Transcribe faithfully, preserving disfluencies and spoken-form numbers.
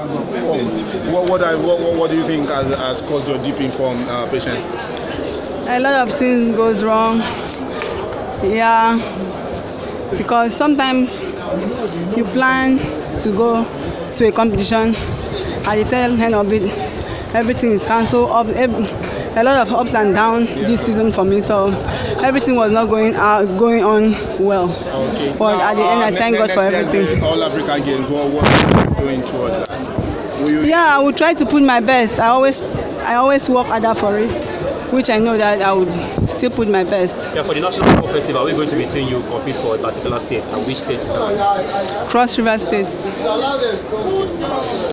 What what, are, what what do you think has, has caused your deep informed uh, patience? A lot of things goes wrong. Yeah, because sometimes you plan to go to a competition, at the tail end of it, everything is cancelled. Up, a lot of ups and downs yeah. this season for me, so everything was not going out, going on well. Okay. But now, at the end, uh, I thank God for everything. All African Games, what, what are you doing towards that? Will you yeah, I will try to put my best. I always, I always work harder for it, which I know that I would still put my best. Yeah, for the National Football Festival, we're going to be seeing you compete for a particular state. And which state is that? Cross River State.